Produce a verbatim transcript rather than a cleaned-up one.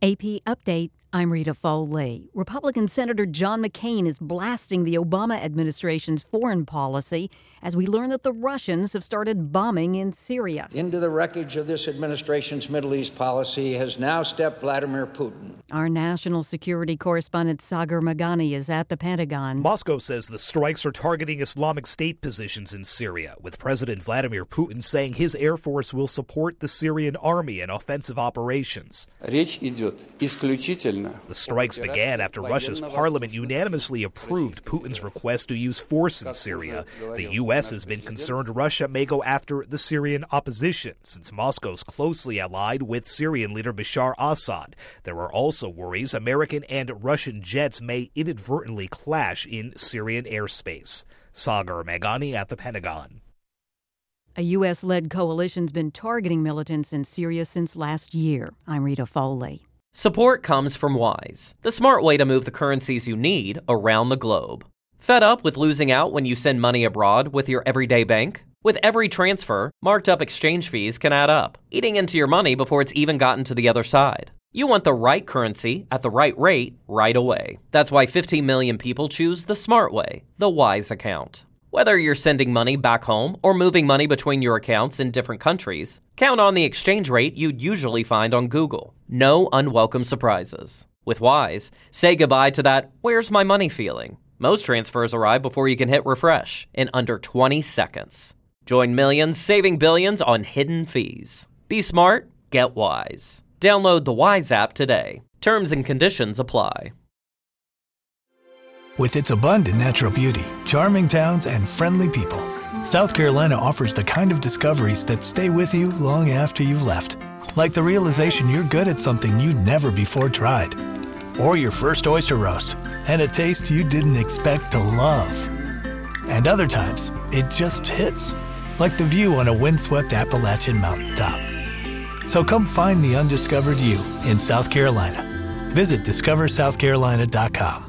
A P Update, I'm Rita Foley. Republican Senator John McCain is blasting the Obama administration's foreign policy as we learn that the Russians have started bombing in Syria. Into the wreckage of this administration's Middle East policy has now stepped Vladimir Putin. Our national security correspondent Sagar Meghani is at the Pentagon. Moscow says the strikes are targeting Islamic State positions in Syria, with President Vladimir Putin saying his Air Force will support the Syrian army in offensive operations. The strikes began after Russia's parliament unanimously approved Putin's request to use force in Syria. The U S has been concerned Russia may go after the Syrian opposition, since Moscow's closely allied with Syrian leader Bashar Assad. There are also worries American and Russian jets may inadvertently clash in Syrian airspace. Sagar Meghani at the Pentagon. A U S-led coalition's been targeting militants in Syria since last year. I'm Rita Foley. Support comes from Wise, the smart way to move the currencies you need around the globe. Fed up with losing out when you send money abroad with your everyday bank? With every transfer, marked up exchange fees can add up, eating into your money before it's even gotten to the other side. You want the right currency at the right rate right away. That's why fifteen million people choose the smart way, the Wise account. Whether you're sending money back home or moving money between your accounts in different countries, count on the exchange rate you'd usually find on Google. No unwelcome surprises. With Wise, say goodbye to that "where's my money" feeling. Most transfers arrive before you can hit refresh in under twenty seconds. Join millions saving billions on hidden fees. Be smart, get Wise. Download the Wise app today. Terms and conditions apply. With its abundant natural beauty, charming towns, and friendly people, South Carolina offers the kind of discoveries that stay with you long after you've left. Like the realization you're good at something you'd never before tried. Or your first oyster roast, and a taste you didn't expect to love. And other times, it just hits. Like the view on a windswept Appalachian mountaintop. So come find the undiscovered you in South Carolina. Visit discover south carolina dot com.